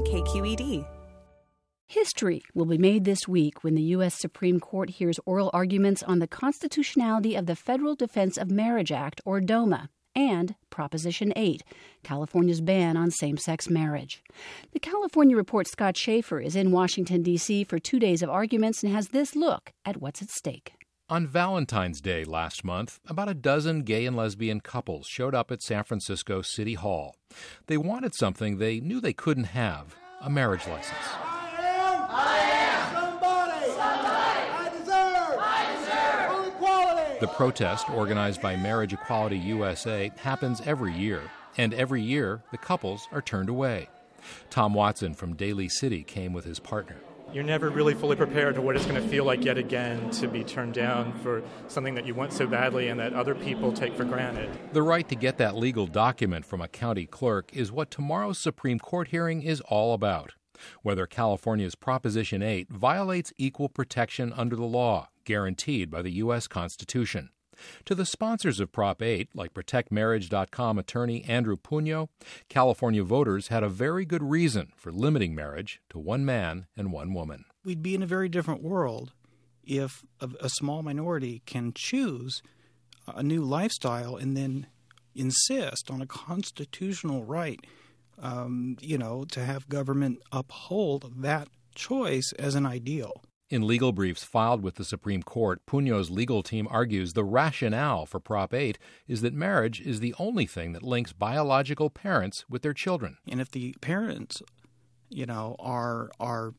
KQED. History will be made this week when the U.S. Supreme Court hears oral arguments on the constitutionality of the Federal Defense of Marriage Act, or DOMA, and Proposition 8, California's ban on same-sex marriage. The California Report's Scott Schaefer is in Washington, D.C. for 2 days of arguments and has this look at what's at stake. On Valentine's Day last month, about a dozen gay and lesbian couples showed up at San Francisco City Hall. They wanted something they knew they couldn't have, a marriage license. The protest, organized by Marriage Equality USA, happens every year, and every year the couples are turned away. Tom Watson from Daly City came with his partner. You're never really fully prepared for what it's going to feel like yet again to be turned down for something that you want so badly and that other people take for granted. The right to get that legal document from a county clerk is what tomorrow's Supreme Court hearing is all about. Whether California's Proposition 8 violates equal protection under the law, guaranteed by the U.S. Constitution. To the sponsors of Prop 8, like ProtectMarriage.com attorney Andrew Puno, California voters had a very good reason for limiting marriage to one man and one woman. We'd be in a very different world if a small minority can choose a new lifestyle and then insist on a constitutional right, to have government uphold that choice as an ideal. In legal briefs filed with the Supreme Court, Puno's legal team argues the rationale for Prop 8 is that marriage is the only thing that links biological parents with their children. And if the parents, are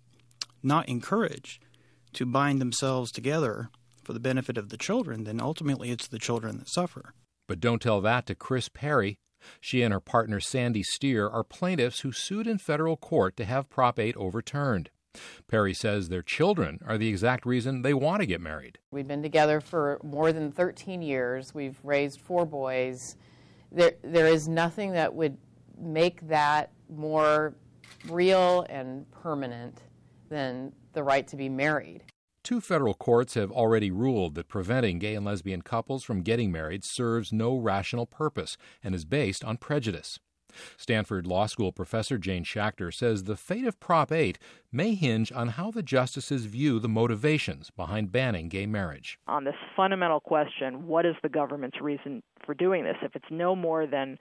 not encouraged to bind themselves together for the benefit of the children, then ultimately it's the children that suffer. But don't tell that to Chris Perry. She and her partner Sandy Steer are plaintiffs who sued in federal court to have Prop 8 overturned. Perry says their children are the exact reason they want to get married. We've been together for more than 13 years. We've raised 4 boys. There is nothing that would make that more real and permanent than the right to be married. 2 federal courts have already ruled that preventing gay and lesbian couples from getting married serves no rational purpose and is based on prejudice. Stanford Law School professor Jane Schachter says the fate of Prop 8 may hinge on how the justices view the motivations behind banning gay marriage. On this fundamental question, what is the government's reason for doing this? If it's no more than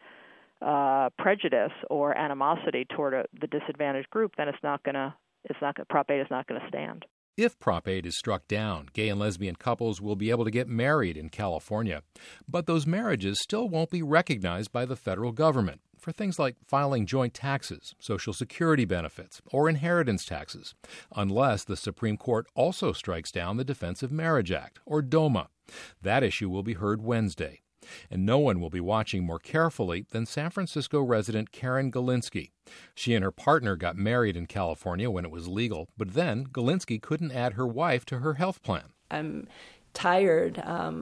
prejudice or animosity toward the disadvantaged group, then Prop 8 is not going to stand. If Prop 8 is struck down, gay and lesbian couples will be able to get married in California, but those marriages still won't be recognized by the federal government for things like filing joint taxes, Social Security benefits, or inheritance taxes, unless the Supreme Court also strikes down the Defense of Marriage Act, or DOMA. That issue will be heard Wednesday. And no one will be watching more carefully than San Francisco resident Karen Galinsky. She and her partner got married in California when it was legal, but then Galinsky couldn't add her wife to her health plan. I'm tired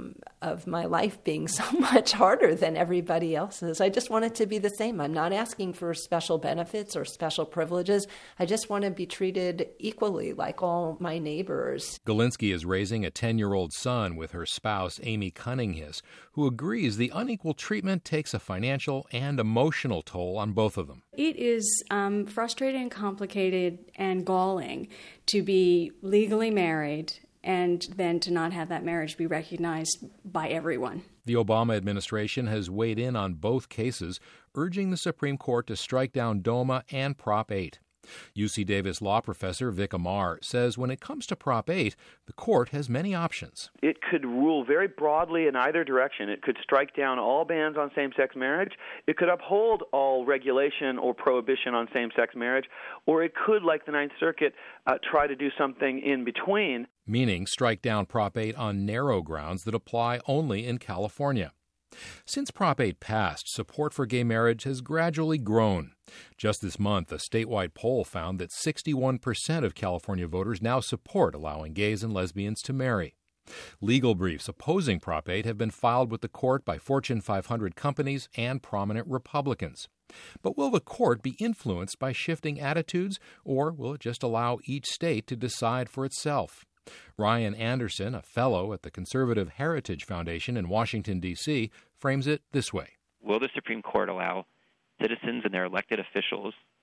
of my life being so much harder than everybody else's. I just want it to be the same. I'm not asking for special benefits or special privileges. I just want to be treated equally like all my neighbors. Galinsky is raising a 10-year-old son with her spouse, Amy Cunningham, who agrees the unequal treatment takes a financial and emotional toll on both of them. It is frustrating, complicated, and galling to be legally married and then to not have that marriage be recognized by everyone. The Obama administration has weighed in on both cases, urging the Supreme Court to strike down DOMA and Prop 8. UC Davis law professor Vic Amar says when it comes to Prop 8, the court has many options. It could rule very broadly in either direction. It could strike down all bans on same-sex marriage. It could uphold all regulation or prohibition on same-sex marriage. Or it could, like the Ninth Circuit, try to do something in between. Meaning strike down Prop 8 on narrow grounds that apply only in California. Since Prop 8 passed, support for gay marriage has gradually grown. Just this month, a statewide poll found that 61% of California voters now support allowing gays and lesbians to marry. Legal briefs opposing Prop 8 have been filed with the court by Fortune 500 companies and prominent Republicans. But will the court be influenced by shifting attitudes, or will it just allow each state to decide for itself? Ryan Anderson, a fellow at the Conservative Heritage Foundation in Washington, D.C., frames it this way. Will the Supreme Court allow citizens and their elected officials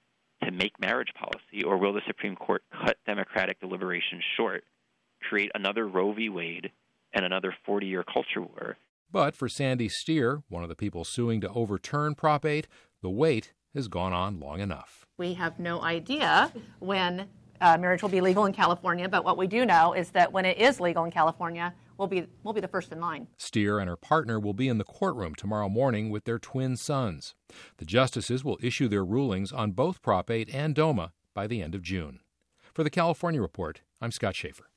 to make marriage policy, or will the Supreme Court cut democratic deliberations short, create another Roe v. Wade and another 40-year culture war? But for Sandy Steer, one of the people suing to overturn Prop 8, the wait has gone on long enough. We have no idea when marriage will be legal in California, but what we do know is that when it is legal in California, we'll be the first in line. Steer and her partner will be in the courtroom tomorrow morning with their twin sons. The justices will issue their rulings on both Prop 8 and DOMA by the end of June. For the California Report, I'm Scott Schaefer.